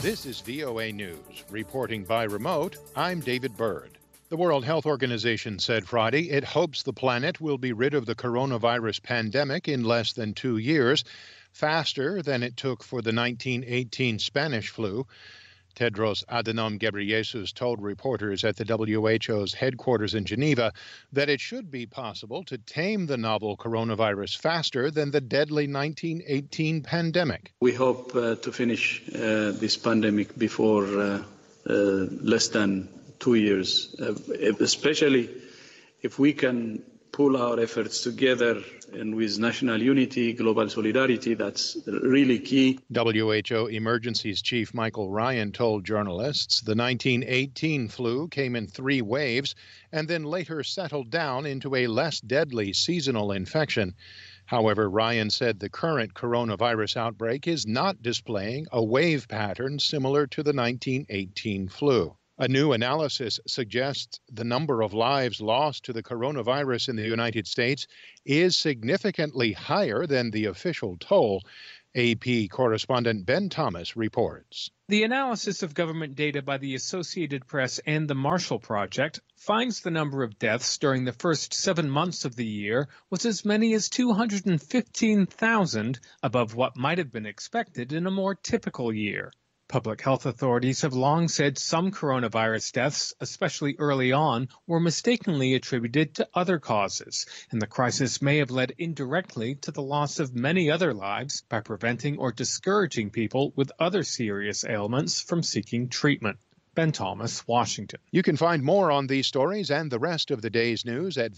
This is VOA News. Reporting by remote, I'm David Bird. The World Health Organization said Friday it hopes the planet will be rid of the coronavirus pandemic in less than 2 years, faster than it took for the 1918 Spanish flu. Tedros Adhanom Ghebreyesus told reporters at the WHO's headquarters in Geneva that it should be possible to tame the novel coronavirus faster than the deadly 1918 pandemic. We hope to finish this pandemic before less than 2 years, especially if we can pull our efforts together and with national unity, global solidarity. That's really key. WHO Emergencies Chief Michael Ryan told journalists the 1918 flu came in 3 waves and then later settled down into a less deadly seasonal infection. However, Ryan said the current coronavirus outbreak is not displaying a wave pattern similar to the 1918 flu. A new analysis suggests the number of lives lost to the coronavirus in the United States is significantly higher than the official toll. AP correspondent Ben Thomas reports. The analysis of government data by the Associated Press and the Marshall Project finds the number of deaths during the first 7 months of the year was as many as 215,000, above what might have been expected in a more typical year. Public health authorities have long said some coronavirus deaths, especially early on, were mistakenly attributed to other causes, and the crisis may have led indirectly to the loss of many other lives by preventing or discouraging people with other serious ailments from seeking treatment. Ben Thomas, Washington. You can find more on these stories and the rest of the day's news at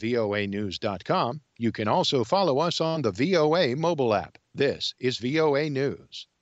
voanews.com. You can also follow us on the VOA mobile app. This is VOA News.